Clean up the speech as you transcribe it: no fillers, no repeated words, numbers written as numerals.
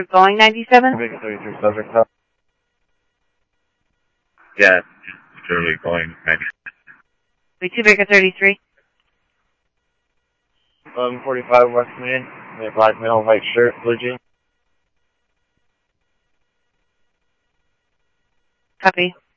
Boeing 97? Vega 33 subject up. Yeah, it's clearly going 90. V2 Vega 33. 1145 West Main. Black male, white shirt, blue jeans. Copy.